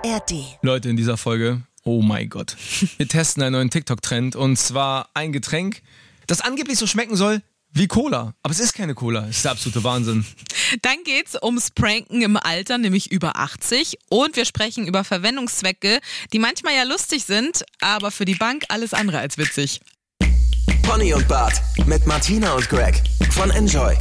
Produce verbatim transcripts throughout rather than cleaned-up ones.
A R D. Leute, in dieser Folge, oh mein Gott, wir testen einen neuen TikTok-Trend und zwar ein Getränk, das angeblich so schmecken soll wie Cola. Aber es ist keine Cola, das ist der absolute Wahnsinn. Dann geht's ums Pranken im Alter, nämlich über achtzig. Und wir sprechen über Verwendungszwecke, die manchmal ja lustig sind, aber für die Bank alles andere als witzig. Pony und Bart mit Martina und Greg von Enjoy.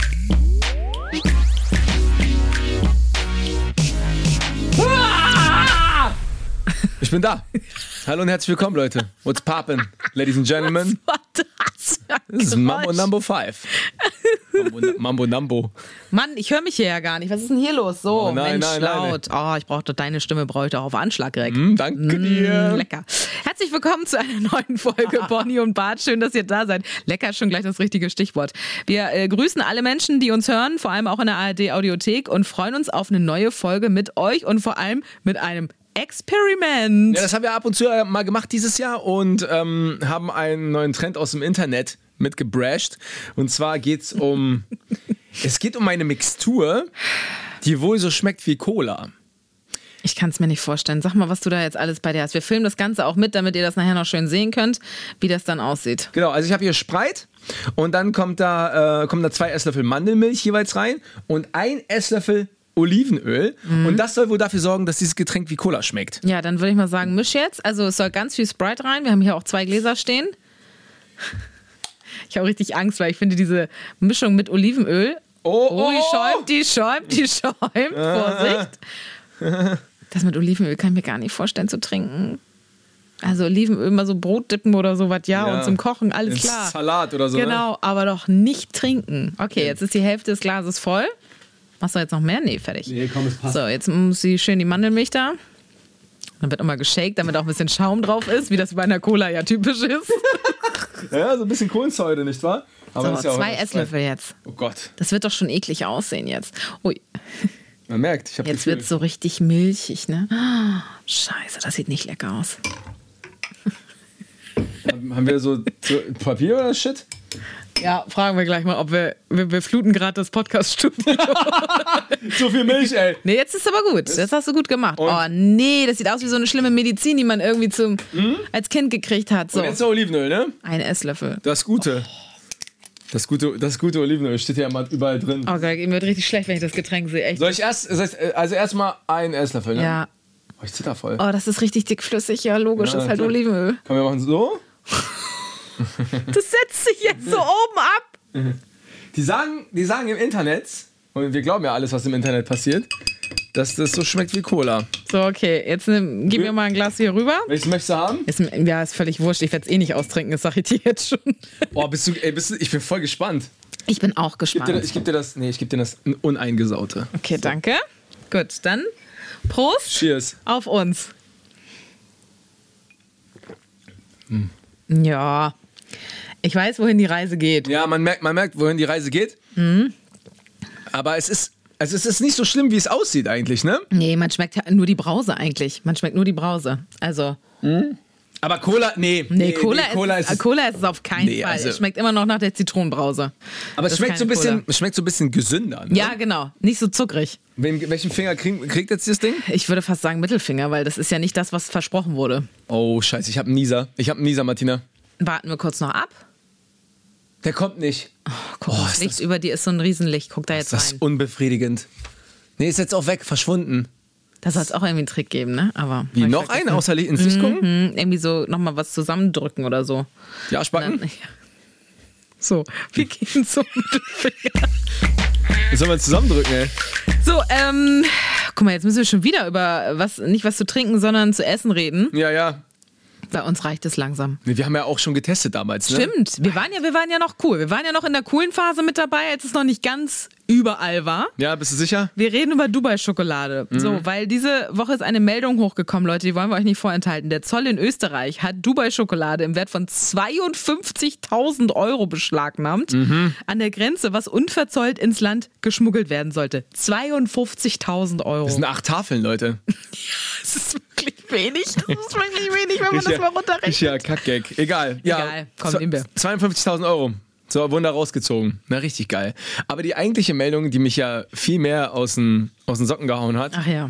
Ich bin da. Hallo und herzlich willkommen, Leute. What's poppin', ladies and gentlemen? Was war das? Das ist Mambo Number five. Mambo, Mambo Numbo. Mann, ich höre mich hier ja gar nicht. Was ist denn hier los? So, Oh, nein, Mensch, nein, nein, laut. Oh, ich brauchte deine Stimme, brauche ich doch auf Anschlag, Greg. Mm, danke dir. Mm, lecker. Herzlich willkommen zu einer neuen Folge Bonnie und Bart. Schön, dass ihr da seid. Lecker ist schon gleich das richtige Stichwort. Wir äh, grüßen alle Menschen, die uns hören, vor allem auch in der A R D-Audiothek und freuen uns auf eine neue Folge mit euch und vor allem mit einem Experiment. Ja, das haben wir ab und zu mal gemacht dieses Jahr und ähm, haben einen neuen Trend aus dem Internet mitgebrasht. Und zwar geht's um, es geht um eine Mixtur, die wohl so schmeckt wie Cola. Ich kann es mir nicht vorstellen. Sag mal, was du da jetzt alles bei dir hast. Wir filmen das Ganze auch mit, damit ihr das nachher noch schön sehen könnt, wie das dann aussieht. Genau, also ich habe hier Sprite und dann kommt da, äh, kommen da zwei Esslöffel Mandelmilch jeweils rein und ein Esslöffel Olivenöl. Mhm. Und das soll wohl dafür sorgen, dass dieses Getränk wie Cola schmeckt. Ja, dann würde ich mal sagen, misch jetzt. Also es soll ganz viel Sprite rein. Wir haben hier auch zwei Gläser stehen. Ich habe richtig Angst, weil ich finde diese Mischung mit Olivenöl. Oh, Oh, die oh. schäumt, die schäumt, die schäumt. Vorsicht. Das mit Olivenöl kann ich mir gar nicht vorstellen zu trinken. Also Olivenöl mal so Brot dippen oder sowas, ja, Ja. und zum Kochen, alles Ins klar. Salat oder so. Genau, aber doch nicht trinken. Okay, jetzt ist die Hälfte des Glases voll. Machst du jetzt noch mehr? Nee, fertig. Nee, komm, es passt. So, jetzt muss sie schön die Mandelmilch da. Dann wird immer geshakt, damit auch ein bisschen Schaum drauf ist, wie das bei einer Cola ja typisch ist. Ja, so ein bisschen Kohlensäure, nicht wahr? Aber das ist So, ja auch zwei Esslöffel jetzt. Oh Gott. Das wird doch schon eklig aussehen jetzt. Ui, Man merkt, ich habe jetzt wird es so richtig milchig, ne? Oh, Scheiße, das sieht nicht lecker aus. Haben wir so, so Papier oder Shit? Ja, fragen wir gleich mal, ob wir, wir, wir fluten gerade das Podcast-Studio. So viel Milch, ey. Nee, jetzt ist aber gut. Das hast du gut gemacht. Und? Oh nee, das sieht aus wie so eine schlimme Medizin, die man irgendwie zum, Mhm. als Kind gekriegt hat. So, Und jetzt noch Olivenöl, ne? ein Esslöffel. Das Gute. Das gute, das gute Olivenöl steht ja immer überall drin. Oh Gott, mir wird richtig schlecht, wenn ich das Getränk sehe. Echt. Soll ich erst, also erstmal ein Esslöffel, ne? Ja. Oh, ich zitter voll. Oh, das ist richtig dickflüssig. Ja, logisch, Ja, das ist halt klar. Olivenöl. Komm, wir machen so. Das setzt sich jetzt so oben ab. Die sagen, die sagen im Internet, und wir glauben ja alles, was im Internet passiert, dass das so schmeckt wie Cola. So, okay, jetzt nimm, gib mir mal ein Glas hier rüber. Welches möchtest du haben? Ist, ja, ist völlig wurscht. Ich werde es eh nicht austrinken, das sag ich dir jetzt schon. Oh, bist du, ey, bist du, ich bin voll gespannt. Ich bin auch Ich geb dir, gespannt. ich geb dir das, nee, ich geb dir das uneingesaute. Okay, danke. Gut, dann Prost Cheers. auf uns. Ja, ich weiß, wohin die Reise geht. Ja, man merkt, man merkt, wohin die Reise geht. Mhm. Aber es ist, also es ist nicht so schlimm, wie es aussieht eigentlich, ne? Nee, man schmeckt ja nur die Brause eigentlich. Man schmeckt nur die Brause. Also, Aber Cola, nee. nee, Cola, Cola ist, ist, Cola ist es auf keinen Nee, Fall. also- Es schmeckt immer noch nach der Zitronenbrause. aber es das ist schmeckt so, ein keine bisschen, Cola. es schmeckt so ein bisschen gesünder, ne? Ja, genau. Nicht so zuckrig. Wem, welchen Finger krieg, kriegt jetzt das Ding? Ich würde fast sagen Mittelfinger, weil das ist ja nicht das, was versprochen wurde. Oh, scheiße, ich hab einen Nieser. Ich hab einen Nieser, Martina. Warten wir kurz noch ab. Der kommt nicht. Guck, Oh, das ist Licht das- über dir ist so ein Riesenlicht. Guck da jetzt Das ist rein. unbefriedigend. Nee, ist jetzt auch weg, verschwunden. Da soll es auch irgendwie einen Trick geben, ne? Aber Wie, hab ich noch vergessen. einen, außer Licht ins Licht gucken? Hm, irgendwie so nochmal was zusammendrücken oder so. Die Arschbacken? Dann, ja. So, wir gehen zum Mittelfinger. Das sollen wir zusammendrücken, ey. So, ähm, guck mal, jetzt müssen wir schon wieder über was, nicht was zu trinken, sondern zu essen reden. Ja, ja. Bei uns reicht es langsam. Nee, wir haben ja auch schon getestet damals, ne? Stimmt, wir waren ja, wir waren ja noch cool. Wir waren ja noch in der coolen Phase mit dabei, als es noch nicht ganz überall war. Ja, bist du sicher? Wir reden über Dubai-Schokolade. Mhm. So, weil diese Woche ist eine Meldung hochgekommen, Leute, die wollen wir euch nicht vorenthalten. Der Zoll in Österreich hat Dubai-Schokolade im Wert von zweiundfünfzigtausend Euro beschlagnahmt Mhm. an der Grenze, was unverzollt ins Land geschmuggelt werden sollte. zweiundfünfzigtausend Euro. Das sind acht Tafeln, Leute. Das ist wirklich wenig. Das ist wirklich wenig, wenn man das mal runterrechnet. Ist ja Kackgag. Egal. Ja, Egal. Komm, nehmen wir. zweiundfünfzigtausend Euro. So, Wunder rausgezogen. Na, richtig geil. Aber die eigentliche Meldung, die mich ja viel mehr aus den, aus den Socken gehauen hat, Ach ja.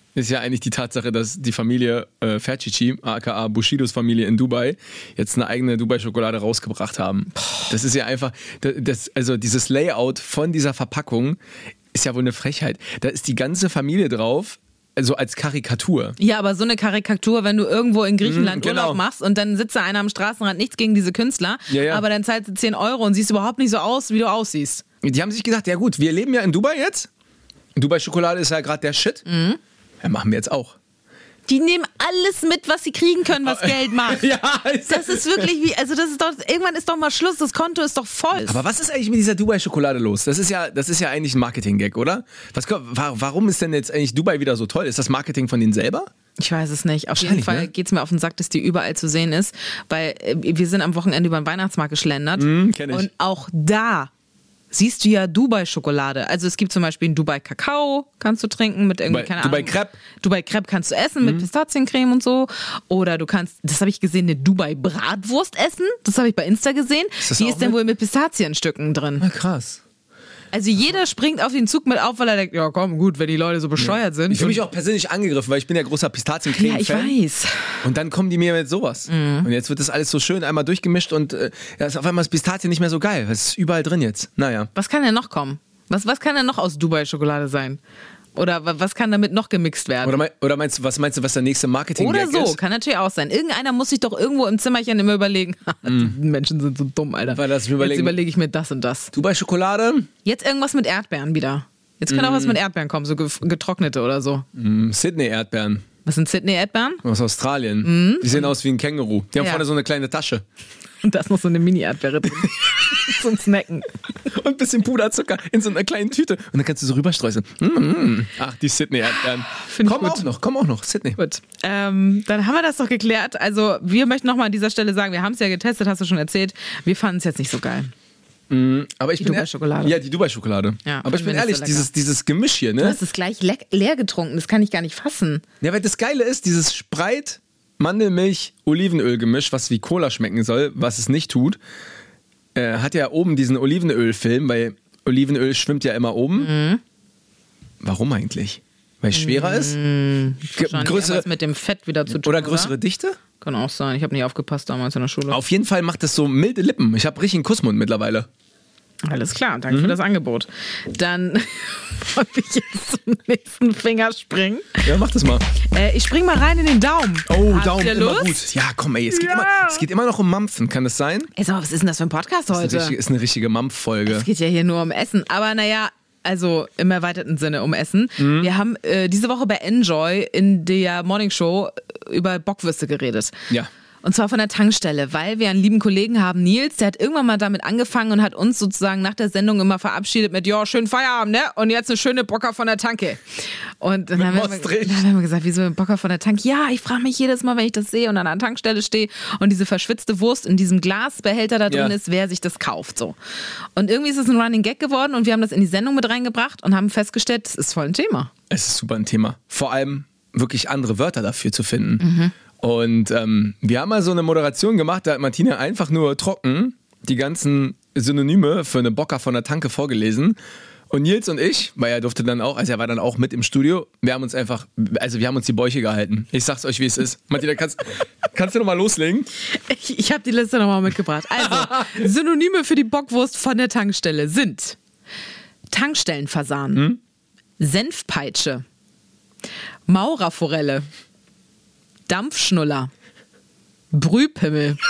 ist ja eigentlich die Tatsache, dass die Familie äh, Ferchichi, aka Bushidos Familie in Dubai, jetzt eine eigene Dubai-Schokolade rausgebracht haben. Das ist ja einfach, das, also dieses Layout von dieser Verpackung ist ja wohl eine Frechheit. Da ist die ganze Familie drauf, also als Karikatur. Ja, aber so eine Karikatur, wenn du irgendwo in Griechenland mm, genau. Urlaub machst und dann sitzt da einer am Straßenrand, nichts gegen diese Künstler, ja, ja. aber dann zahlst du zehn Euro und siehst überhaupt nicht so aus, wie du aussiehst. Die haben sich gedacht, ja gut, wir leben ja in Dubai jetzt. Dubai-Schokolade ist ja gerade der Shit. Mhm. Ja, machen wir jetzt auch. Die nehmen alles mit, was sie kriegen können, was Geld macht. Ja, das ist wirklich wie, also das ist doch, irgendwann ist doch mal Schluss, das Konto ist doch voll. Aber was ist eigentlich mit dieser Dubai-Schokolade los? Das ist ja, das ist ja eigentlich ein Marketing-Gag, oder? Was, warum ist denn jetzt eigentlich Dubai wieder so toll? Ist das Marketing von denen selber? Ich weiß es nicht. Auf jeden Fall ne? geht es mir auf den Sack, dass die überall zu sehen ist, weil äh, wir sind am Wochenende über den Weihnachtsmarkt geschlendert. Mm, kenn ich. Und auch da siehst du ja Dubai-Schokolade. Also es gibt zum Beispiel einen Dubai-Kakao, kannst du trinken mit irgendwie, Dubai, keine Dubai Ahnung. Crepe. Dubai-Crepe kannst du essen mit Pistaziencreme und so. Oder du kannst, das habe ich gesehen, eine Dubai-Bratwurst essen. Das habe ich bei Insta gesehen. Ist das Die auch ist dann mit? wohl mit Pistazienstücken drin. Na krass. Also jeder springt auf den Zug mit auf, weil er denkt, ja komm, gut, wenn die Leute so bescheuert sind. Ich fühle mich auch persönlich angegriffen, weil ich bin ja großer Pistaziencreme-Fan. Ja, ich weiß. Und dann kommen die mir mit sowas. Mhm. Und jetzt wird das alles so schön einmal durchgemischt und äh, ja, ist auf einmal das Pistazien nicht mehr so geil. Es ist überall drin jetzt. Naja. Was kann denn noch kommen? Was, was kann denn noch aus Dubai-Schokolade sein? Oder was kann damit noch gemixt werden? Oder, mein, oder meinst du, was meinst du, was der nächste Marketing-Gag ist? Oder so, kann natürlich auch sein. Irgendeiner muss sich doch irgendwo im Zimmerchen immer überlegen, mm. die Menschen sind so dumm, Alter. Weil das überlegen, Jetzt überlege ich mir das und das. Dubai-Schokolade? Jetzt irgendwas mit Erdbeeren wieder. Jetzt kann mm. auch was mit Erdbeeren kommen, so getrocknete oder so. Mm, Sydney-Erdbeeren. Was sind Sydney-Erdbeeren? Aus Australien. Mm. Die sehen aus wie ein Känguru. Die haben Ja. vorne so eine kleine Tasche. Und da ist noch so eine Mini-Erdbeere drin. Zum Snacken. Und ein bisschen Puderzucker in so einer kleinen Tüte. Und dann kannst du so rüberstreuseln. Mm. Ach, die Sydney-Erdbeeren. Find ich Komm gut. auch noch, komm auch noch. Sydney. Gut, ähm, dann haben wir das doch geklärt. Also wir möchten nochmal an dieser Stelle sagen, wir haben es ja getestet, hast du schon erzählt. Wir fanden es jetzt nicht so geil. Mm, aber ich Die bin Dubai-Schokolade. Ja, die Dubai-Schokolade. Ja, aber ich fanden bin wir nicht ehrlich, so lecker. dieses, dieses Gemisch hier, Du ne? hast es gleich le- leer getrunken, das kann ich gar nicht fassen. Ja, weil das Geile ist, dieses Spreit, Mandelmilch, Olivenöl-Gemisch, was wie Cola schmecken soll, was es nicht tut, äh, hat ja oben diesen Olivenölfilm, weil Olivenöl schwimmt ja immer oben. Mhm. Warum eigentlich? Weil es schwerer ist? Mhm. Ge- Wahrscheinlich größere, was mit dem Fett wieder zu tun. oder größere Dichte? Kann auch sein, ich habe nicht aufgepasst damals in der Schule. Auf jeden Fall macht es so milde Lippen. Ich habe richtig einen Kussmund mittlerweile. Alles klar, danke Mhm. für das Angebot. Dann wollte ich jetzt zum nächsten Finger springen. Ja, mach das mal. Äh, ich spring mal rein in den Daumen. Oh, Habt Daumen, ihr immer Lust? gut. Ja, komm ey, es geht, Ja. immer, es geht immer noch um Mampfen, kann das sein? Ey, sag mal, was ist denn das für ein Podcast Das ist heute? eine richtige, ist eine richtige Mampf-Folge. Es geht ja hier nur um Essen. Aber naja, also im erweiterten Sinne um Essen. Mhm. Wir haben äh, diese Woche bei Enjoy in der Morning Show über Bockwürste geredet. Ja. Und zwar von der Tankstelle, weil wir einen lieben Kollegen haben, Nils, der hat irgendwann mal damit angefangen und hat uns sozusagen nach der Sendung immer verabschiedet mit, ja, schönen Feierabend, ne? Und jetzt eine schöne Bocker von der Tanke. Und dann Mit haben wir, Maastricht. dann haben wir gesagt, wieso ein Bocker von der Tanke? Ja, ich frage mich jedes Mal, wenn ich das sehe und an einer Tankstelle stehe und diese verschwitzte Wurst in diesem Glasbehälter da drin Ja. ist, wer sich das kauft, so. Und irgendwie ist es ein Running Gag geworden und wir haben das in die Sendung mit reingebracht und haben festgestellt, das ist voll ein Thema. Es ist super ein Thema. Vor allem wirklich andere Wörter dafür zu finden. Mhm. Und ähm, wir haben mal so eine Moderation gemacht, da hat Martina einfach nur trocken die ganzen Synonyme für eine Bocker von der Tanke vorgelesen. Und Nils und ich, weil er durfte dann auch, also er war dann auch mit im Studio, wir haben uns einfach, also wir haben uns die Bäuche gehalten. Ich sag's euch, wie es ist. Martina, kannst, kannst du noch mal loslegen? Ich, ich habe die Liste nochmal mitgebracht. Also, Synonyme für die Bockwurst von der Tankstelle sind Tankstellenfasan, Hm? Senfpeitsche, Maurerforelle, Dampfschnuller, Brühpimmel,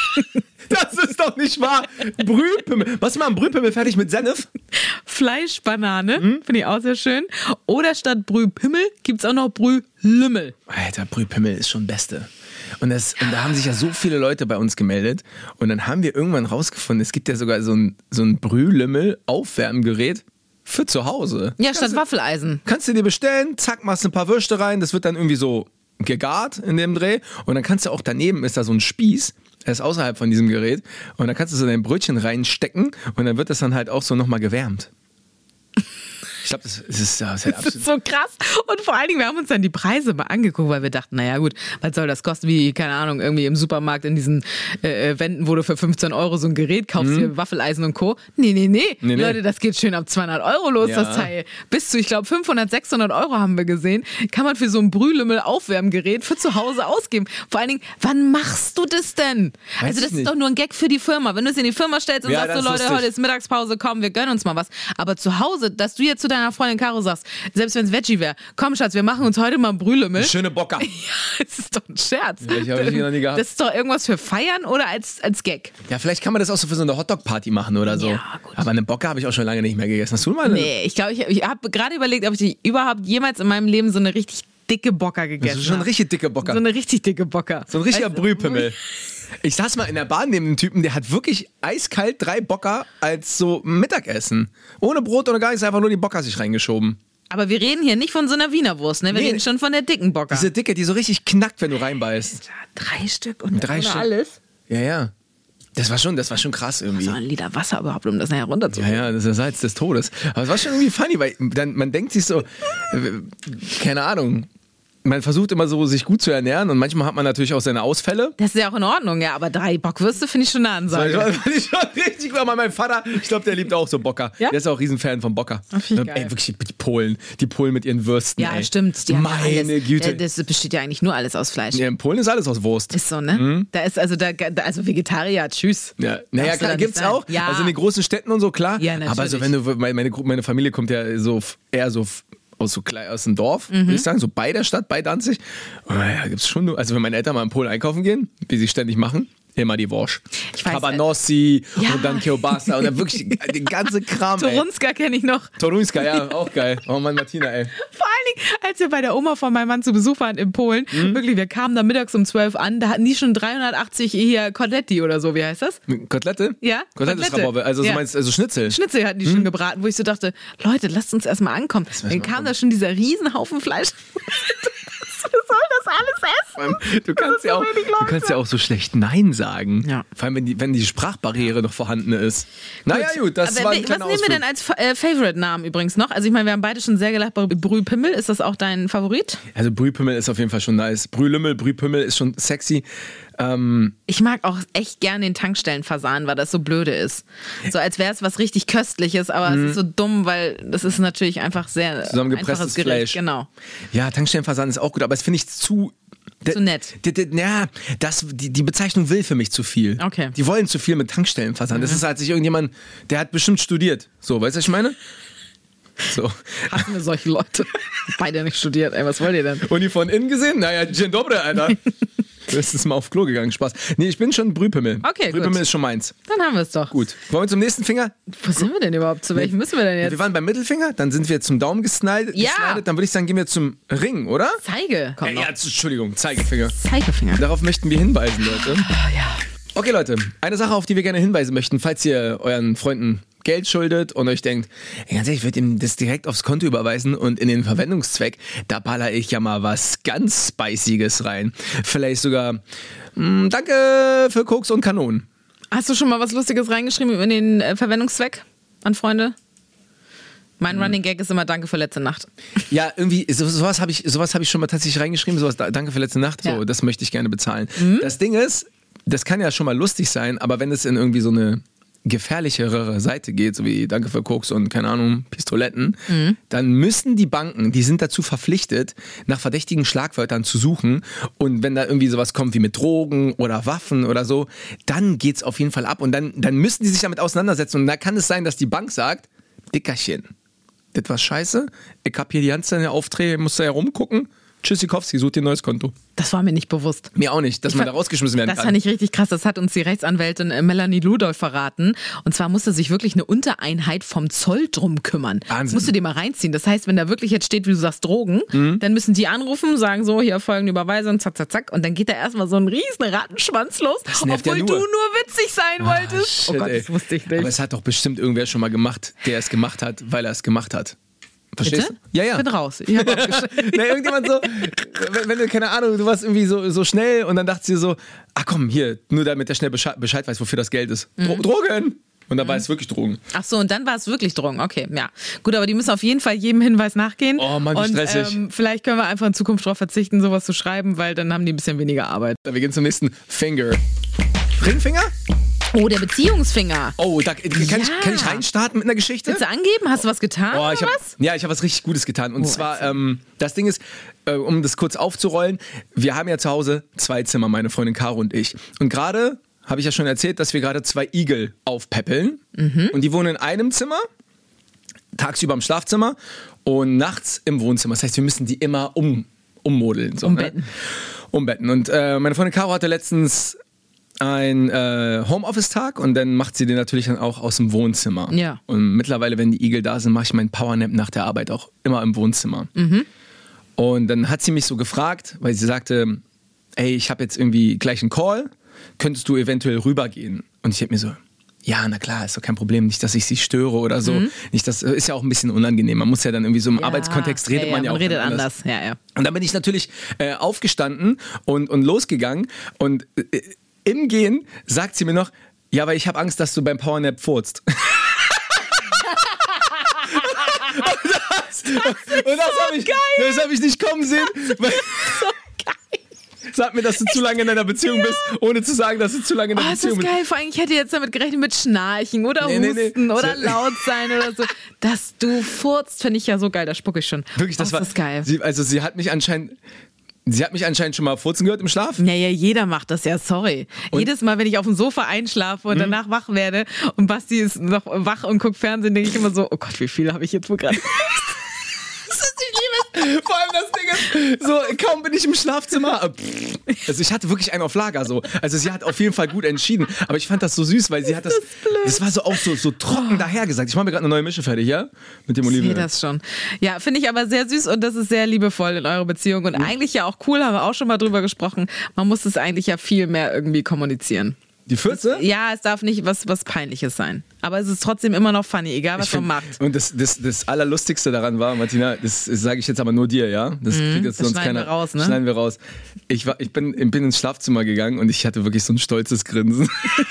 Das ist doch nicht wahr. Brühpimmel. Was mal ein Brühpimmel fertig mit Senf? Fleischbanane, finde ich auch sehr schön. Oder statt Brühpimmel gibt's auch noch Brühlümmel. Alter, Brühpimmel ist schon Beste. Und, das, und da haben sich ja so viele Leute bei uns gemeldet. Und dann haben wir irgendwann rausgefunden, es gibt ja sogar so ein, so ein Brühlümmel-Aufwärmgerät für zu Hause. Ja, statt Kannst du- Waffeleisen. Kannst du dir bestellen, zack, machst ein paar Würste rein, das wird dann irgendwie so gegart in dem Dreh. Und dann kannst du auch daneben, ist da so ein Spieß, der ist außerhalb von diesem Gerät. Und dann kannst du so dein Brötchen reinstecken und dann wird das dann halt auch so nochmal gewärmt. Ich glaube, das, das ist, das ist halt Das ist so krass. Und vor allen Dingen, wir haben uns dann die Preise mal angeguckt, weil wir dachten, naja gut, was soll das kosten, wie, keine Ahnung, irgendwie im Supermarkt in diesen äh, Wänden, wo du für fünfzehn Euro so ein Gerät kaufst, mhm. hier Waffeleisen und Co. Nee, nee, nee, nee, Leute, nee. Das geht schön ab zweihundert Euro los, ja. Das Teil. Bis zu, ich glaube, fünfhundert, sechshundert Euro haben wir gesehen, kann man für so ein Brühlümmel-Aufwärmgerät für zu Hause ausgeben. Vor allen Dingen, wann machst du das denn? Weiß also das ist doch nur ein Gag für die Firma. Wenn du es in die Firma stellst und ja, sagst so, Leute, lustig. Heute ist Mittagspause, komm, wir gönnen uns mal was. Aber zu Hause, dass du jetzt zu deiner Freundin Caro sagst, selbst wenn es Veggie wäre, komm Schatz, wir machen uns heute mal einen Brühlümmel. Schöne Bocker. Ja, das ist doch ein Scherz. Ja, ich habe ich noch nie gehabt. Das ist doch irgendwas für Feiern oder als, als Gag. Ja, vielleicht kann man das auch so für so eine Hotdog-Party machen oder so. Ja, gut. Aber eine Bocker habe ich auch schon lange nicht mehr gegessen. Hast du mal eine? Nee, ich glaube, ich, ich habe gerade überlegt, ob ich überhaupt jemals in meinem Leben so eine richtig dicke Bocker gegessen habe. Das ist schon ein richtig dicke Bocker. So eine richtig dicke Bocker. So ein richtiger weißt du, Brühpimmel. Ich saß mal in der Bahn neben einem Typen, der hat wirklich eiskalt drei Bocker als so Mittagessen. Ohne Brot oder gar nichts, einfach nur die Bocker sich reingeschoben. Aber wir reden hier nicht von so einer Wiener Wurst, ne? Wir nee, reden schon von der dicken Bocker. Diese dicke, die so richtig knackt, wenn du reinbeißt. Drei Stück und drei Stück. Alles? Ja, ja. Das war schon, das war schon krass irgendwie. So ein Liter Wasser überhaupt, um das nachher runterzubringen. Ja, ja, das ist der Salz des Todes. Aber es war schon irgendwie funny, weil dann, man denkt sich so, keine Ahnung, man versucht immer so, sich gut zu ernähren und manchmal hat man natürlich auch seine Ausfälle. Das ist ja auch in Ordnung, ja, aber drei Bockwürste finde ich schon eine Ansage. Das fand ich schon richtig gut. Mein Vater, ich glaube, der liebt auch so Bocker. Ja? Der ist auch Riesenfan von Bocker. Ach, ey, wirklich, die Polen, die Polen mit ihren Würsten. Ja, ey. stimmt. Die Meine alles, Güte. Das besteht ja eigentlich nur alles aus Fleisch. Ja, in Polen ist alles aus Wurst. Ist so, ne? Mhm. Da ist also, da, also Vegetarier, tschüss. Ja. Naja, klar, gibt's auch. Ja. Also in den großen Städten und so, klar. Ja, natürlich. Aber so, wenn du, meine, meine Familie kommt ja so eher so aus so klein, aus dem Dorf, mhm. würde ich sagen, so bei der Stadt, bei Danzig. Und naja, gibt's schon, also wenn meine Eltern mal in Polen einkaufen gehen, wie sie ständig machen, immer die Wurst. Cabanossi ja. und dann Kielbasa und dann wirklich den ganze Kram. Torunska kenne ich noch. Torunska, ja, auch geil. Oh Mann, Martina, ey. Vor allen Dingen, als wir bei der Oma von meinem Mann zu Besuch waren in Polen, mhm. wirklich, wir kamen da mittags um zwölf an, da hatten die schon dreihundertachtzig hier Koteletti oder so, wie heißt das? Kotelette? Ja. Kotelette ist Rabaube, also ja. du meinst also Schnitzel. Schnitzel hatten die mhm. schon gebraten, wo ich so dachte, Leute, lasst uns erstmal ankommen. Dann kam da schon dieser Riesenhaufen Fleisch. Wir sollen das alles essen. Du kannst, ja, so auch, du kannst ja auch so schlecht Nein sagen. Ja. Vor allem, wenn die, wenn die Sprachbarriere noch vorhanden ist. Naja, gut, gut das aber war ein was nehmen wir denn als äh, Favorite-Namen übrigens noch? Also ich meine, wir haben beide schon sehr gelacht bei Brühpimmel. Ist das auch dein Favorit? Also Brühpimmel ist auf jeden Fall schon nice. Brühlümmel, Brühpimmel ist schon sexy. Ähm, ich mag auch echt gerne den Tankstellenfasan, weil das so blöde ist. So als wäre es was richtig Köstliches, aber mhm. es ist so dumm, weil das ist natürlich einfach sehr zusammengepresstes Gericht. Fleisch. Genau. Ja, Tankstellenfasan ist auch gut, aber das finde ich zu... Zu nett. D- d- ja, das, die, die Bezeichnung will für mich zu viel. Okay. Die wollen zu viel mit Tankstellenfasan. Mhm. Das ist halt sich irgendjemand, der hat bestimmt studiert. So, weißt du, was ich meine? So. Hatten wir solche Leute? Beide nicht studiert, ey, was wollt ihr denn? Und die von innen gesehen? Naja, Dzień dobry, Alter. Du bist jetzt mal auf Klo gegangen, Spaß. Nee, ich bin schon Brühpimmel. Okay, Brühpimmel gut. ist schon meins. Dann haben wir es doch. Gut. Wollen wir zum nächsten Finger? Wo sind wir denn überhaupt? Zu welchem müssen wir denn jetzt? Wir waren beim Mittelfinger, dann sind wir zum Daumen geslidet. Ja. geslidet. Dann würde ich sagen, gehen wir zum Ring, oder? Zeige. Komm ja, noch. ja, Entschuldigung, Zeigefinger. Zeigefinger. Darauf möchten wir hinweisen, Leute. Oh, ja. Okay, Leute, eine Sache, auf die wir gerne hinweisen möchten, falls ihr euren Freunden Geld schuldet und euch denkt, ey, ganz ehrlich, ich würde ihm das direkt aufs Konto überweisen und in den Verwendungszweck, da baller ich ja mal was ganz Spiciges rein. Vielleicht sogar, mh, danke für Koks und Kanonen. Hast du schon mal was Lustiges reingeschrieben in den äh, Verwendungszweck an Freunde? Mein hm. Running Gag ist immer Danke für letzte Nacht. Ja, irgendwie, so, sowas habe ich, sowas hab ich schon mal tatsächlich reingeschrieben, sowas, Danke für letzte Nacht, so, ja. Das möchte ich gerne bezahlen. Mhm. Das Ding ist, das kann ja schon mal lustig sein, aber wenn es in irgendwie so eine gefährlichere Seite geht, so wie Danke für Koks und keine Ahnung, Pistoletten, mhm. dann müssen die Banken, die sind dazu verpflichtet, nach verdächtigen Schlagwörtern zu suchen und wenn da irgendwie sowas kommt wie mit Drogen oder Waffen oder so, dann geht's auf jeden Fall ab und dann, dann müssen die sich damit auseinandersetzen und da kann es sein, dass die Bank sagt, Dickerchen, das war scheiße, ich hab hier die ganze Zeit Aufträge, musst da ja rumgucken, Tschüssikowski, such dir ein neues Konto. Das war mir nicht bewusst. Mir auch nicht, dass ich man fand, da rausgeschmissen werden das kann. Das fand ich richtig krass. Das hat uns die Rechtsanwältin Melanie Ludolf verraten. Und zwar musste sich wirklich eine Untereinheit vom Zoll drum kümmern. Wahnsinn. Das musst du dir mal reinziehen. Das heißt, wenn da wirklich jetzt steht, wie du sagst, Drogen, mhm. dann müssen die anrufen, sagen so, hier folgende Überweisung, zack, zack, zack. Und dann geht da erstmal so ein riesen Rattenschwanz los, das nervt obwohl ja du nur. nur witzig sein ah, wolltest. Shit, oh Gott, ey. das wusste ich nicht. Aber es hat doch bestimmt irgendwer schon mal gemacht, der es gemacht hat, weil er es gemacht hat. Verstehst Bitte? du? Ja, ja. Ich bin raus. Ich hab aufgestellt. Na, irgendjemand so, wenn, wenn du, keine Ahnung, du warst irgendwie so, so schnell und dann dachtest du dir so, ach komm, hier, nur damit der schnell Bescheid, Bescheid weiß, wofür das Geld ist. Dro- mhm. Drogen! Und da war es wirklich Drogen. Ach so, und dann war es wirklich Drogen. Okay, ja. Gut, aber die müssen auf jeden Fall jedem Hinweis nachgehen. Oh Mann, wie und, stressig. Ähm, vielleicht können wir einfach in Zukunft darauf verzichten, sowas zu schreiben, weil dann haben die ein bisschen weniger Arbeit. Wir gehen zum nächsten Finger. Ringfinger? Oh, der Beziehungsfinger. Oh, da kann, Ja. ich, kann ich reinstarten mit einer Geschichte? Willst du angeben? Hast du was getan Oh, oder ich hab, was? Ja, ich habe was richtig Gutes getan. Und Oh, zwar, ähm, das Ding ist, äh, um das kurz aufzurollen, wir haben ja zu Hause zwei Zimmer, meine Freundin Caro und ich. Und gerade habe ich ja schon erzählt, dass wir gerade zwei Igel aufpäppeln. Mhm. Und die wohnen in einem Zimmer, tagsüber im Schlafzimmer und nachts im Wohnzimmer. Das heißt, wir müssen die immer um, ummodeln. So, Umbetten. Ne? Umbetten. Und äh, meine Freundin Caro hatte letztens ein äh, Homeoffice-Tag und dann macht sie den natürlich dann auch aus dem Wohnzimmer. Ja. Und mittlerweile, wenn die Igel da sind, mache ich meinen Powernap nach der Arbeit auch immer im Wohnzimmer. Mhm. Und dann hat sie mich so gefragt, weil sie sagte, ey, ich habe jetzt irgendwie gleich einen Call, könntest du eventuell rübergehen? Und ich habe mir so, ja, na klar, ist doch kein Problem, nicht, dass ich sie störe oder so. Mhm. Nicht, das ist ja auch ein bisschen unangenehm. Man muss ja dann irgendwie so im Ja, Arbeitskontext redet ja, man ja, man auch redet anders. anders. Ja, ja. Und dann bin ich natürlich äh, aufgestanden und, und losgegangen und äh, im Gehen sagt sie mir noch, ja, aber ich habe Angst, dass du beim Powernap furzt. und das, und das habe ich, das hab ich nicht kommen sehen. Weil, sag mir, dass du zu lange in einer Beziehung ja. bist, ohne zu sagen, dass du zu lange in einer Oh, Beziehung ist bist. das geil. Vor allem, ich hätte jetzt damit gerechnet mit Schnarchen oder Nee, nee, nee. Husten oder Sie- laut sein oder so. Dass du furzt, finde ich ja so geil. Da spucke ich schon. Wirklich, das oh, war das ist geil. Sie, also sie hat mich anscheinend, sie hat mich anscheinend schon mal furzen gehört im Schlaf. Ja, ja, jeder macht das ja, sorry. Und- Jedes Mal, wenn ich auf dem Sofa einschlafe und danach wach werde und Basti ist noch wach und guckt Fernsehen, denke ich immer so, oh Gott, wie viel habe ich jetzt wohl gerade? Vor allem das Ding ist, so kaum bin ich im Schlafzimmer. äh, pff. Also ich hatte wirklich einen auf Lager so. Also sie hat auf jeden Fall gut entschieden. Aber ich fand das so süß, weil sie hat das. Das war so auch so, so trocken dahergesagt. Ich mache mir gerade eine neue Mische fertig, ja? Mit dem Ich sehe Olivenöl. das schon. Ja, finde ich aber sehr süß und das ist sehr liebevoll in eurer Beziehung und eigentlich ja auch cool, haben wir auch schon mal drüber gesprochen. Man muss es eigentlich ja viel mehr irgendwie kommunizieren. Die Fürze? Ja, es darf nicht was, was Peinliches sein. Aber es ist trotzdem immer noch funny, egal was Ich find- man macht. Und das, das, das Allerlustigste daran war, Martina, das, das sage ich jetzt aber nur dir, ja? Das kriegt jetzt das sonst schneiden keiner. wir raus, ne? Schneiden wir raus. Ich, war, ich bin, bin ins Schlafzimmer gegangen und ich hatte wirklich so ein stolzes Grinsen.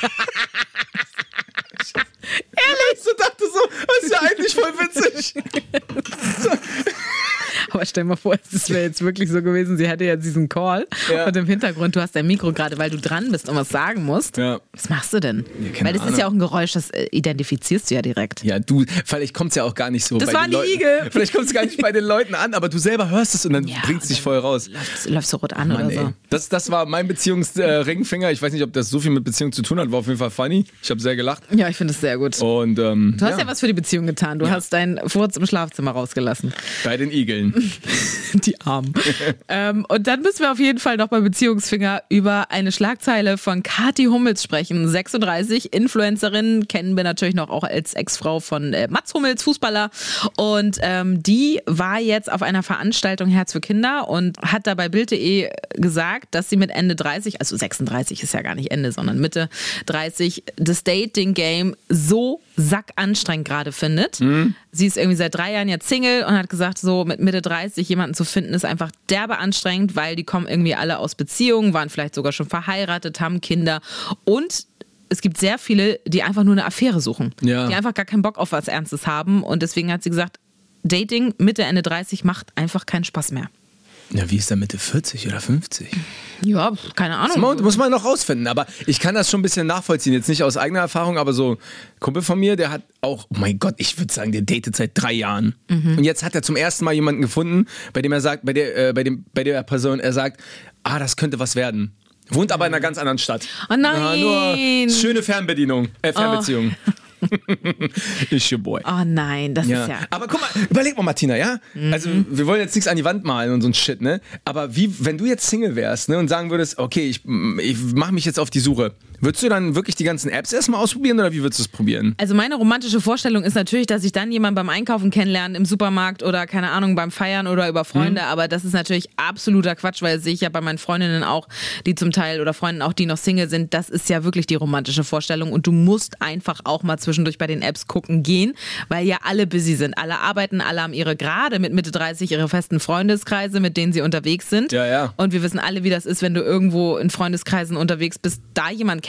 Ehrlich? So dachte so, das ist ja eigentlich voll witzig. Aber stell mal vor, es wäre jetzt wirklich so gewesen, sie hätte jetzt diesen Call Ja. und im Hintergrund, du hast dein Mikro gerade, weil du dran bist und was sagen musst. Ja. Was machst du denn? Ja, keine weil das Ahnung. ist ja auch ein Geräusch, das äh, identifizierst du ja direkt. Ja, du, vielleicht kommt es ja auch gar nicht so Das bei waren den die Leuten. Igel. Vielleicht kommt es gar nicht bei den Leuten an, aber du selber hörst es und dann Ja, bringt es dich dann voll raus. Läuft, läufst du rot an Mann, oder so. ey. Das, das war mein Beziehungsringfinger. Ich weiß nicht, ob das so viel mit Beziehung zu tun hat. War auf jeden Fall funny. Ich habe sehr gelacht. Ja, ich finde es sehr gut. Und ähm, Du hast ja. was für die Beziehung getan. Du hast deinen Furz im Schlafzimmer rausgelassen. bei den Igeln. Die Armen. ähm, und dann müssen wir auf jeden Fall noch beim Beziehungsfinger über eine Schlagzeile von Kathi Hummels sprechen. sechsunddreißig, Influencerin, kennen wir natürlich noch auch als Ex-Frau von äh, Mats Hummels, Fußballer. Und ähm, die war jetzt auf einer Veranstaltung Herz für Kinder und hat da bei Bild punkt de gesagt, dass sie mit Ende dreißig, also sechsunddreißig ist ja gar nicht Ende, sondern Mitte dreißig, das Dating-Game so sackanstrengend gerade findet. Mhm. Sie ist irgendwie seit drei Jahren jetzt Single und hat gesagt, so mit Mitte dreißig jemanden zu finden, ist einfach derbe anstrengend, weil die kommen irgendwie alle aus Beziehungen, waren vielleicht sogar schon verheiratet, haben Kinder und es gibt sehr viele, die einfach nur eine Affäre suchen. Ja. Die einfach gar keinen Bock auf was Ernstes haben und deswegen hat sie gesagt, Dating Mitte, Ende dreißig macht einfach keinen Spaß mehr. Ja, wie ist da Mitte vierzig oder fünfzig? Ja, keine Das Ahnung. muss man noch rausfinden, aber ich kann das schon ein bisschen nachvollziehen. Jetzt nicht aus eigener Erfahrung, aber so ein Kumpel von mir, der hat auch, oh mein Gott, ich würde sagen, der datet seit drei Jahren. Mhm. Und jetzt hat er zum ersten Mal jemanden gefunden, bei dem er sagt, bei der, äh, bei dem, bei der Person, er sagt, ah, das könnte was werden. Wohnt aber in einer ganz anderen Stadt. Oh nein. Ja, nur schöne Fernbedienung, äh, Fernbeziehung. Ist your boy. Oh nein, das Ja. ist ja... Aber guck mal, überleg mal, Martina, ja? Also, wir wollen jetzt nichts an die Wand malen und so ein Shit, ne? Aber wie, wenn du jetzt Single wärst, ne, und sagen würdest, okay, ich, ich mache mich jetzt auf die Suche, würdest du dann wirklich die ganzen Apps erstmal ausprobieren oder wie würdest du es probieren? Also meine romantische Vorstellung ist natürlich, dass ich dann jemanden beim Einkaufen kennenlerne, im Supermarkt oder keine Ahnung, beim Feiern oder über Freunde, aber das ist natürlich absoluter Quatsch, weil das sehe ich ja bei meinen Freundinnen auch, die zum Teil oder Freunden auch, die noch Single sind, das ist ja wirklich die romantische Vorstellung und du musst einfach auch mal zwischendurch bei den Apps gucken gehen, weil ja alle busy sind, alle arbeiten, alle haben ihre, gerade mit Mitte dreißig, ihre festen Freundeskreise, mit denen sie unterwegs sind Ja, ja. und wir wissen alle, wie das ist, wenn du irgendwo in Freundeskreisen unterwegs bist, da jemanden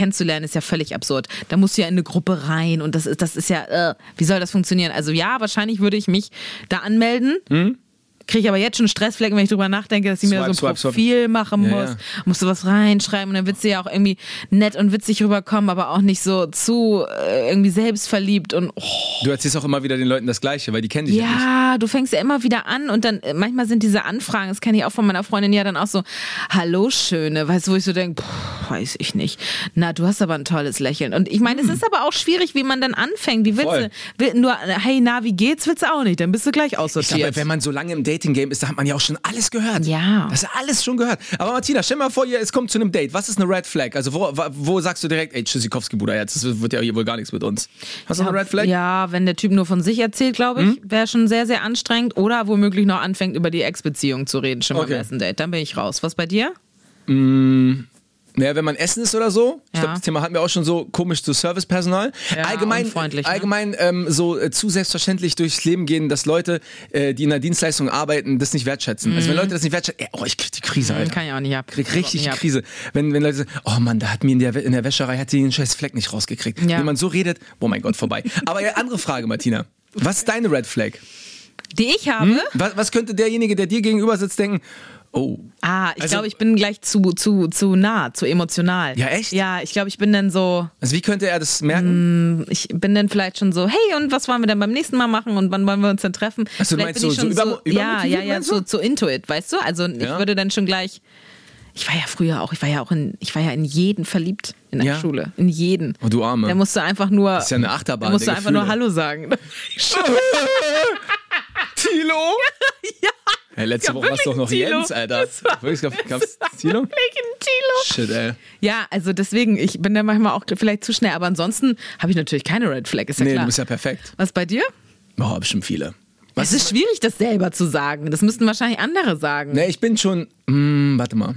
kennenzulernen, ist ja völlig absurd. Da musst du ja in eine Gruppe rein und das ist, das ist ja, äh, wie soll das funktionieren? Also ja, wahrscheinlich würde ich mich da anmelden. Hm? Kriege ich aber jetzt schon Stressflecken, wenn ich drüber nachdenke, dass ich Swipe, mir so ein swipe, swipe. Profil machen Ja, muss. ja. Musst du was reinschreiben und dann wird sie ja auch irgendwie nett und witzig rüberkommen, aber auch nicht so zu äh, irgendwie selbstverliebt und oh. Du erzählst auch immer wieder den Leuten das Gleiche, weil die kennen dich ja, nicht. Ja, du fängst ja immer wieder an und dann äh, manchmal sind diese Anfragen, das kenne ich auch von meiner Freundin, ja dann auch so, hallo Schöne, weißt du, wo ich so denke, weiß ich nicht. Na, du hast aber ein tolles Lächeln. Und ich meine, es ist aber auch schwierig, wie man dann anfängt. Wie willst Voll. du, will, nur, hey, na, wie geht's, willst du auch nicht, dann bist du gleich Ich aussortiert. glaube, wenn man so lange im Dating-Game ist, da hat man ja auch schon alles gehört. Ja. Das ist alles schon gehört. Aber Martina, stell dir mal vor, ihr- es kommt zu einem Date. Was ist eine Red Flag? Also wo, wo sagst du direkt, ey, Tschüssikowski, Bruder, jetzt das wird ja hier wohl gar nichts mit uns. Hast du eine Red Flag? Ja, wenn der Typ nur von sich erzählt, glaube ich, wäre schon sehr, sehr anstrengend. Oder womöglich noch anfängt, über die Ex-Beziehung zu reden, schon Okay. beim ersten Date. Dann bin ich raus. Was bei dir? Naja, wenn man essen ist oder so, ich Ja. glaube, das Thema hatten wir auch schon so komisch zu Servicepersonal. Ja, allgemein unfreundlich, ne? allgemein ähm, so äh, zu selbstverständlich durchs Leben gehen, dass Leute, äh, die in der Dienstleistung arbeiten, das nicht wertschätzen. Also wenn Leute das nicht wertschätzen, ey, oh, ich krieg die Krise, Alter. Kann ich auch nicht ab. Krieg richtig Nicht ab. Krise. Wenn, wenn Leute sagen, oh Mann, da hat mir in der, in der Wäscherei hat die den scheiß Fleck nicht rausgekriegt. Ja. Wenn man so redet, oh mein Gott, vorbei. Aber ja, andere Frage, Martina. Was ist deine Red Flag? Die ich habe? Was, was könnte derjenige, der dir gegenüber sitzt, denken, oh, Ah, ich Also- glaube, ich bin gleich zu, zu, zu nah, zu emotional. Ja, echt? Ja, ich glaube, ich bin dann so, also wie könnte er das merken? ich bin dann vielleicht schon so, hey, und was wollen wir denn beim nächsten Mal machen und wann wollen wir uns denn treffen? Ach so, du Vielleicht meinst bin ich so- schon so über- Ja, übermotiviert, ja, ja, meinst du? so, so into it, weißt du? Also ich Ja. würde dann schon gleich, ich war ja früher auch, ich war ja auch in, ich war ja in jeden verliebt in der Ja. Schule, in jeden. Oh, du Arme. Da musst du einfach nur, Das ist ja eine Achterbahn da musst du der einfach nur Gefühle. Hallo sagen. Tilo? ja, Hey, letzte Ja, Woche warst du doch noch wirklich Thilo. Jens, Alter. Das war- Wirklich, gab- gab's Tilo? wegen Tilo. Shit, ey. Ja, also deswegen, ich bin da manchmal auch vielleicht zu schnell, aber ansonsten habe ich natürlich keine Red Flag, ist ja Nee, klar. du bist ja perfekt. Was bei dir? Oh, bestimmt viele. Es ist schwierig, das selber zu sagen. Das müssten wahrscheinlich andere sagen. Ne, ich bin schon, hm, warte mal.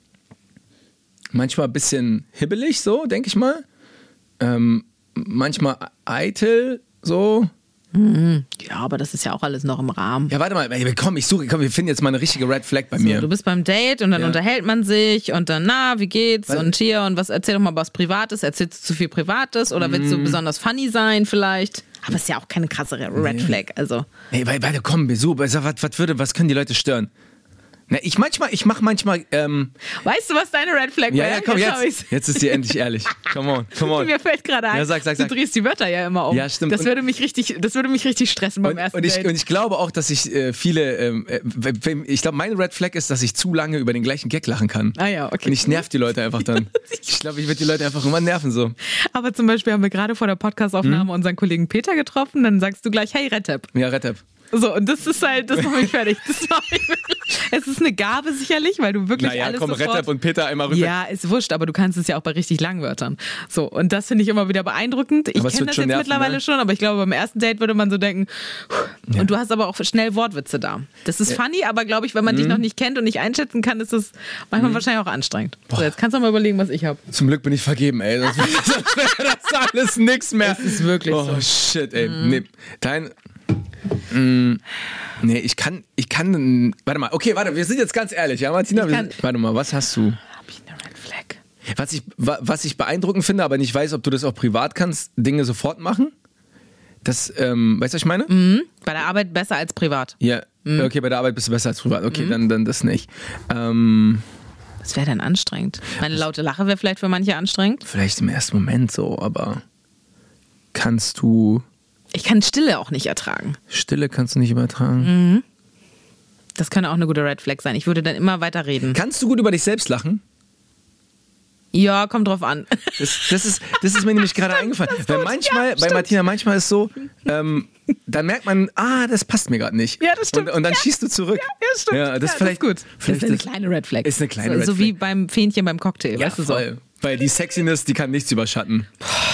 Manchmal ein bisschen hibbelig, so, denke ich mal. Ähm, manchmal eitel, so. Ja, aber das ist ja auch alles noch im Rahmen. Ja, warte mal, ey, komm, ich suche, komm, wir finden jetzt mal eine richtige Red Flag bei So, mir. du bist beim Date und dann Ja. unterhält man sich und dann, na, wie geht's? Weil- Und hier und was, erzähl doch mal was Privates. Erzählst du zu viel Privates oder willst du Mhm. besonders funny sein vielleicht? Aber ist ja auch keine krasse Red Flag. Also, Ey, warte, warte, komm, so, was, was, würde, was können die Leute stören? Na, ich manchmal, ich mache manchmal, ähm, weißt du, was deine Red Flag ja, wäre? ja, komm, hab ich's. jetzt, jetzt ist sie endlich ehrlich. Come on, come on. Mir fällt gerade ein, Ja, sag, sag, du sag. drehst die Wörter ja immer um. Ja, stimmt. Das Und- würde mich richtig, das würde mich richtig stressen beim Und, ersten und, ich, Date. und ich glaube auch, dass ich äh, viele, ähm, äh, wenn- ich glaube, meine Red Flag ist, dass ich zu lange über den gleichen Gag lachen kann. Ah ja, okay. Und ich nerv die Leute einfach dann. Ich glaube, ich würde die Leute einfach immer nerven so. Aber zum Beispiel haben wir gerade vor der Podcastaufnahme Hm? unseren Kollegen Peter getroffen, dann sagst du gleich, hey Rettep. Ja, Rettep. So, und das ist halt, das macht mich fertig. Das macht mich wirklich, es ist eine Gabe sicherlich, weil du wirklich Naja, alles komm, sofort... Rettep und Peter einmal rüber. Ja, ist wurscht, aber du kannst es ja auch bei richtig langen Wörtern. So, und das finde ich immer wieder beeindruckend. Ich Aber es kenne wird das schon jetzt nerven, mittlerweile ne? schon, aber ich glaube, beim ersten Date würde man so denken, puh. Und du hast aber auch schnell Wortwitze da. Das ist funny, aber glaube ich, wenn man dich Mhm. noch nicht kennt und nicht einschätzen kann, ist es manchmal wahrscheinlich auch anstrengend. So, jetzt kannst du mal überlegen, was ich habe. Zum Glück bin ich vergeben, ey. Sonst wäre das alles nix mehr. Es ist wirklich oh, so. shit, ey. Nee, dein... Mm, nee, ich kann, ich kann... Warte mal, okay, warte, wir sind jetzt ganz ehrlich, ja, Martina? Ich Wir kann- sind, warte mal, was hast du? Habe ich eine Red Flag? Was ich, wa- was ich beeindruckend finde, aber nicht weiß, ob du das auch privat kannst, Dinge sofort machen. Das, ähm, weißt du, was ich meine? Mhm. Bei der Arbeit besser als privat. Ja. Okay, bei der Arbeit bist du besser als privat. Okay, dann, dann das nicht. Ähm, Das wäre dann anstrengend. Meine laute Lache wäre vielleicht für manche anstrengend. vielleicht im ersten Moment so, aber kannst du... Ich kann Stille auch nicht ertragen. Stille kannst du nicht übertragen. Das könnte auch eine gute Red Flag sein. Ich würde dann immer weiter reden. Kannst du gut über dich selbst lachen? Ja, kommt drauf an. Das, das, ist, das ist mir nämlich gerade eingefallen. Weil manchmal, bei Martina, manchmal ist so, ähm, dann merkt man, ah, das passt mir gerade nicht. Ja, das stimmt. Und, und dann Ja. schießt du zurück. Ja, stimmt. Ja, das, Ja, vielleicht, das ist gut. Vielleicht das ist eine das- kleine Red Flag. Ist eine kleine so, Red So wie Flag. beim Fähnchen beim Cocktail, Ja, weißt du so. voll. Weil die Sexiness, die kann nichts überschatten.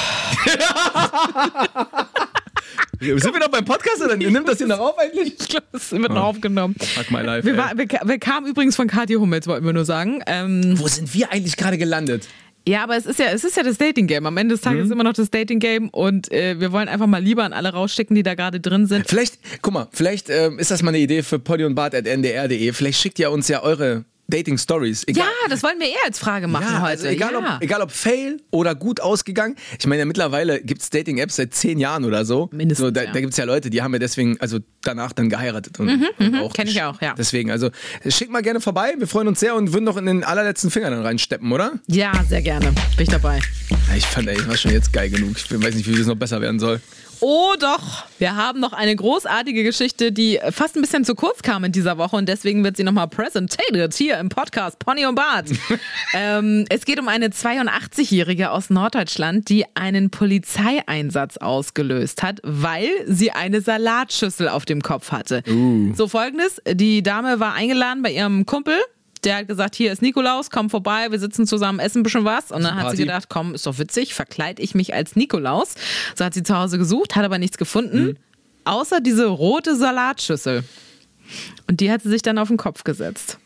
Sind wir noch beim Podcast oder nimmt das hier noch auf eigentlich? Ich glaube, das wird noch aufgenommen. Fuck my life, Wir, ey. war, wir, ka- wir kamen übrigens von Kathi Hummels, wollten wir nur sagen. Ähm, Wo sind wir eigentlich gerade gelandet? ja, aber es ist ja, es ist ja das Dating-Game. Am Ende des Tages Mhm. ist immer noch das Dating-Game und äh, wir wollen einfach mal lieber an alle rausschicken, die da gerade drin sind. Vielleicht, guck mal, vielleicht ähm, ist das mal eine Idee für Polly und Bart at n d r punkt d e. Vielleicht schickt ihr uns ja eure Dating-Stories. Ja, das wollen wir eher als Frage machen Ja, heute. also egal, ja. ob, egal ob fail oder gut ausgegangen. Ich meine, ja, mittlerweile gibt es Dating-Apps seit zehn Jahren oder so. Mindestens, so, da ja. da gibt es ja Leute, die haben ja deswegen, also danach dann geheiratet. Und, Mhm, und mhm, auch kenn ich auch, ja. Deswegen, also schick mal gerne vorbei. Wir freuen uns sehr und würden noch in den allerletzten Finger dann reinsteppen, oder? Ja, sehr gerne. Bin ich dabei. Ja, ich fand, ey, das war schon jetzt geil genug. Ich weiß nicht, wie es noch besser werden soll. Oh doch, wir haben noch eine großartige Geschichte, die fast ein bisschen zu kurz kam in dieser Woche und deswegen wird sie nochmal präsentiert hier im Podcast Pony und Bart. ähm, es geht um eine zweiundachtzigjährige aus Norddeutschland, die einen Polizeieinsatz ausgelöst hat, weil sie eine Salatschüssel auf dem Kopf hatte. Uh. So folgendes, die Dame war eingeladen bei ihrem Kumpel. Der hat gesagt, hier ist Nikolaus, komm vorbei, wir sitzen zusammen, essen ein bisschen was. Und dann hat Party. sie gedacht, komm, ist doch witzig, verkleide ich mich als Nikolaus. So hat sie zu Hause gesucht, hat aber nichts gefunden, mhm. außer diese rote Salatschüssel. Und die hat sie sich dann auf den Kopf gesetzt.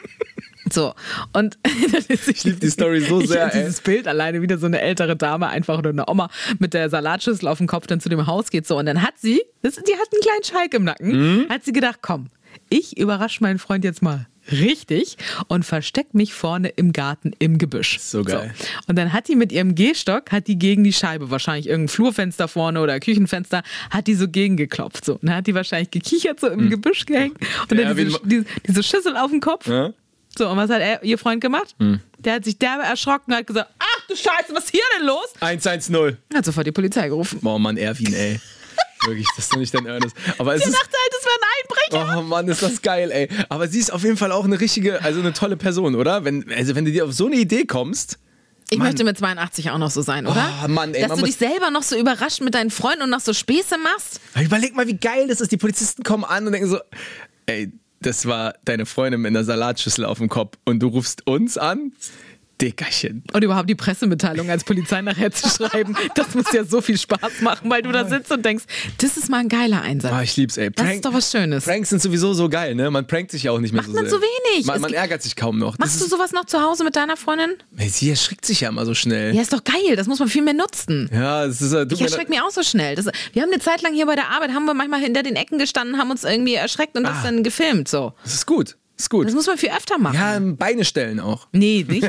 So, und ich liebe die Story so sehr, ich, dieses ey. Bild alleine wieder so eine ältere Dame, einfach oder eine Oma mit der Salatschüssel auf dem Kopf dann zu dem Haus geht. So, und dann hat sie, das, die hat einen kleinen Schalk im Nacken, mhm. hat sie gedacht, komm, ich überrasche meinen Freund jetzt mal richtig und versteck mich vorne im Garten im Gebüsch. So geil. So. Und dann hat die mit ihrem Gehstock, hat die gegen die Scheibe, wahrscheinlich irgendein Flurfenster vorne oder Küchenfenster, hat die so gegengeklopft. So. Und dann hat die wahrscheinlich gekichert, so im hm. Gebüsch gehängt und Ja, dann diese, diese, diese Schüssel auf dem Kopf. Ja? So, und was hat er, ihr Freund gemacht? Hm. Der hat sich derbe erschrocken und hat gesagt, ach du Scheiße, was ist hier denn los? eins eins null. Hat sofort die Polizei gerufen. Oh Mann, Erwin, ey. Wirklich, das ist doch nicht dein Ernst. Aber es Der ist, dachte halt, das wäre ein Einbrecher. oh Mann, ist das geil, ey. Aber sie ist auf jeden Fall auch eine richtige, also eine tolle Person, oder? Wenn, also wenn du dir auf so eine Idee kommst. Ich Mann. möchte mit zweiundachtzig auch noch so sein, oder? Oh Mann, ey. Dass man du muss, dich selber noch so überrascht mit deinen Freunden und noch so Späße machst. überleg mal, wie geil das ist. Die Polizisten kommen an und denken so, ey, das war deine Freundin mit einer Salatschüssel auf dem Kopf und du rufst uns an? Dickerchen. Und überhaupt die Pressemitteilung als Polizei nachher zu schreiben, das muss ja so viel Spaß machen, weil du da sitzt und denkst, das ist mal ein geiler Einsatz. Ah, ich lieb's, ey. Das Prank, ist doch was Schönes. Pranks sind sowieso so geil, ne? Man prankt sich ja auch nicht mehr Macht so man sehr. so wenig. Man, Es man gibt- ärgert sich kaum noch. Das Machst du ist, sowas noch zu Hause mit deiner Freundin? ey, sie erschrickt sich ja immer so schnell. Ja, ist doch geil, das muss man viel mehr nutzen. Ja, es ist, äh, tut Ich mir erschrecke mich auch so schnell. Das, wir haben eine Zeit lang hier bei der Arbeit, haben wir manchmal hinter den Ecken gestanden, haben uns irgendwie erschreckt und das Ah. dann gefilmt. So. Das ist gut. Ist gut. Das muss man viel öfter machen. Ja, Beine stellen auch. Nee, nicht.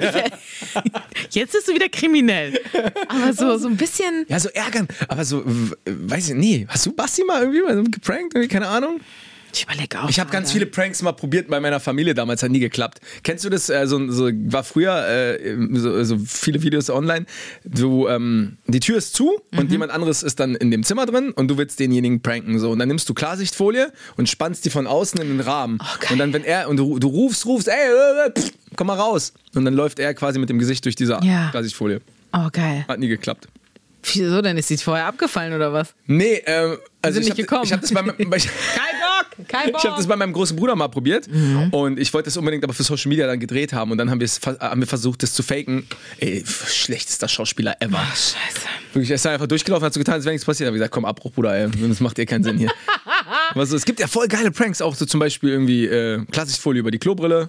Jetzt bist du wieder kriminell. Aber so, so ein bisschen. Ja, so ärgern. Aber so, w- weiß ich, nee. Hast du Basti mal irgendwie mal so geprankt? Irgendwie? Keine Ahnung. Ich überlege auch. Ich habe ganz gerade. viele Pranks mal probiert bei meiner Familie damals, hat nie geklappt. Kennst du das? Äh, so, so war früher äh, so, so viele Videos online. Du, ähm, die Tür ist zu und Mhm. jemand anderes ist dann in dem Zimmer drin und du willst denjenigen pranken. So. Und dann nimmst du Klarsichtfolie und spannst die von außen in den Rahmen. Oh, geil. Und dann, wenn er, und du, du rufst, rufst, ey, äh, äh, pff, komm mal raus. Und dann läuft er quasi mit dem Gesicht durch diese Ja. Klarsichtfolie. Oh, geil. Hat nie geklappt. Wieso denn? Ist die vorher abgefallen oder was? Nee, ähm, also sind ich nicht habe gekommen. hab das bei, bei ich, Kein Bock! Kein Bock! Ich habe das bei meinem großen Bruder mal probiert Mhm. und ich wollte das unbedingt aber für Social Media dann gedreht haben und dann haben, wir's ver- haben wir versucht, das zu faken. Ey, schlechtester Schauspieler ever. Ach, scheiße. Wirklich, er ist einfach durchgelaufen, hat so getan, als wäre nichts passiert. Hab ich gesagt, komm, Abbruch, Bruder, ey, das macht dir keinen Sinn hier. Aber so, es gibt ja voll geile Pranks, auch so zum Beispiel irgendwie äh, Klarsichtfolie über die Klobrille.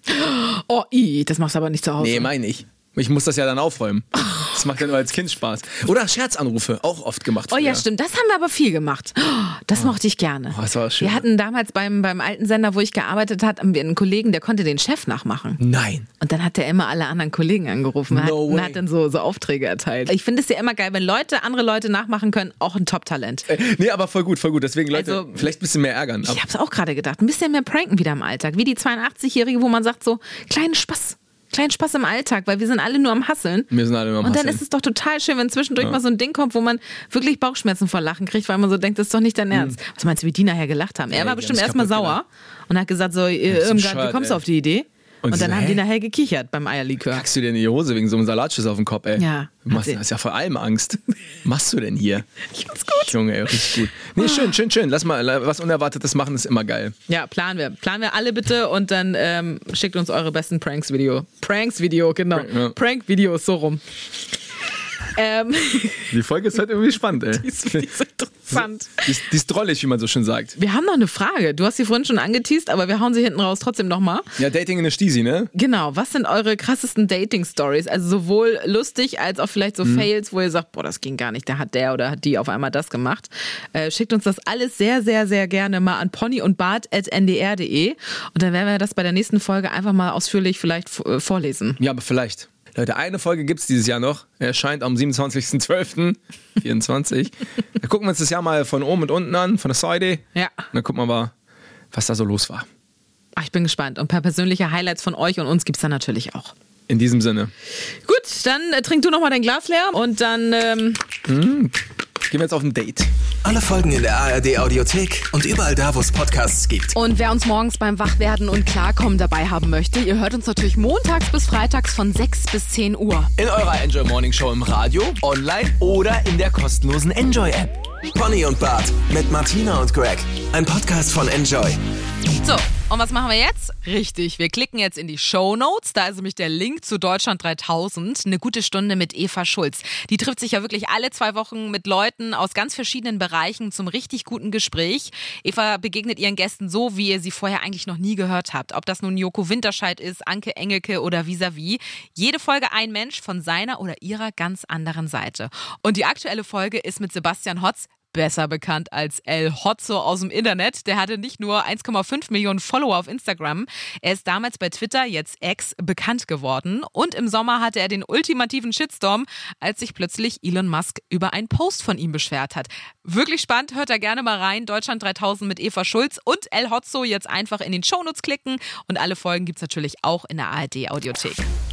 Oh, i, das machst du aber nicht zu Hause. Nee, meine ich. Ich muss das ja dann aufräumen. Das macht ja nur als Kind Spaß. Oder Scherzanrufe, auch oft gemacht. Oh ja, früher. stimmt. Das haben wir aber viel gemacht. Oh, das mochte ich gerne. Oh, das war schön. Wir hatten damals beim, beim alten Sender, wo ich gearbeitet habe, haben wir einen Kollegen, der konnte den Chef nachmachen. Nein. Und dann hat der immer alle anderen Kollegen angerufen und, No hat, und way. hat dann so, so Aufträge erteilt. Ich finde es ja immer geil, wenn Leute andere Leute nachmachen können, auch ein Top-Talent. Äh, Nee, aber voll gut, voll gut. Deswegen Leute, Also- vielleicht ein bisschen mehr ärgern. Aber Ich habe es auch gerade gedacht. Ein bisschen mehr pranken wieder im Alltag. Wie die zweiundachtzig-Jährige, wo man sagt so, kleinen Spaß. Kleinen Spaß im Alltag, weil wir sind alle nur am Hasseln. wir sind alle nur am Und dann Hasseln. ist es doch total schön, wenn zwischendurch mal so ein Ding kommt, wo man wirklich Bauchschmerzen vor Lachen kriegt, weil man so denkt, das ist doch nicht dein Ernst. Was meinst du, wie die nachher gelacht haben? Er Ey, war die bestimmt haben sich erstmal kaputt sauer und hat gesagt so, äh, bist Irmgard, wie bescheuert, kommst du ey. auf die Idee? Und Und, sie dann so, haben die hä? nachher gekichert beim Eierlikör. Packst du dir in die Hose wegen so einem Salatschiss auf den Kopf, ey? Ja. Du machst, Hat sie- hast ja vor allem Angst. Was machst du denn hier? Ich find's gut. Junge, ey, richtig gut. Nee, schön, schön, schön. Lass mal, was Unerwartetes machen, ist immer geil. Ja, planen wir. Planen wir alle bitte und dann ähm, schickt uns eure besten Pranks-Video. Pranks-Video, genau. Prank, ja. Prank-Videos, so rum. ähm, Die Folge ist halt irgendwie spannend, ey. die ist, die ist interessant. interessant. Die ist, die ist drollig, wie man so schön sagt. Wir haben noch eine Frage. Du hast sie vorhin schon angeteast, aber wir hauen sie hinten raus trotzdem nochmal. Ja, Dating in der Stisi, ne? Genau. Was sind eure krassesten Dating-Stories? Also sowohl lustig als auch vielleicht so mhm. Fails, wo ihr sagt, boah, das ging gar nicht. Da hat der oder hat die auf einmal das gemacht. Äh, schickt uns das alles sehr, sehr, sehr gerne mal an pony und bart at n d r punkt d e und dann werden wir das bei der nächsten Folge einfach mal ausführlich vielleicht äh, vorlesen. Ja, aber vielleicht. Leute, eine Folge gibt es dieses Jahr noch. Er erscheint am siebenundzwanzigsten zwölften vierundzwanzig. Da gucken wir uns das Jahr mal von oben und unten an, von der Seite. Ja. Und dann gucken wir mal, was da so los war. Ach, ich bin gespannt. Und ein paar persönliche Highlights von euch und uns gibt es dann natürlich auch. In diesem Sinne. Gut, dann äh, trink du nochmal dein Glas leer und dann ähm mhm. gehen wir jetzt auf ein Date. Alle Folgen in der A R D Audiothek und überall da, wo es Podcasts gibt. Und wer uns morgens beim Wachwerden und Klarkommen dabei haben möchte, ihr hört uns natürlich montags bis freitags von sechs bis zehn Uhr. In eurer Enjoy Morning Show im Radio, online oder in der kostenlosen Enjoy-App. Pony und Bart mit Martina und Greg. Ein Podcast von Enjoy. So, und was machen wir jetzt? Richtig, wir klicken jetzt in die Shownotes. Da ist nämlich der Link zu Deutschland dreitausend. Eine gute Stunde mit Eva Schulz. Die trifft sich ja wirklich alle zwei Wochen mit Leuten aus ganz verschiedenen Bereichen zum richtig guten Gespräch. Eva begegnet ihren Gästen so, wie ihr sie vorher eigentlich noch nie gehört habt. Ob das nun Joko Winterscheid ist, Anke Engelke oder vis-à-vis. Jede Folge ein Mensch von seiner oder ihrer ganz anderen Seite. Und die aktuelle Folge ist mit Sebastian Hotz, besser bekannt als El Hotzo aus dem Internet. Der hatte nicht nur eins Komma fünf Millionen Follower auf Instagram. Er ist damals bei Twitter, jetzt X, bekannt geworden. Und im Sommer hatte er den ultimativen Shitstorm, als sich plötzlich Elon Musk über einen Post von ihm beschwert hat. Wirklich spannend, hört da gerne mal rein. Deutschland dreitausend mit Eva Schulz und El Hotzo jetzt einfach in den Shownotes klicken. Und alle Folgen gibt's natürlich auch in der A R D Audiothek.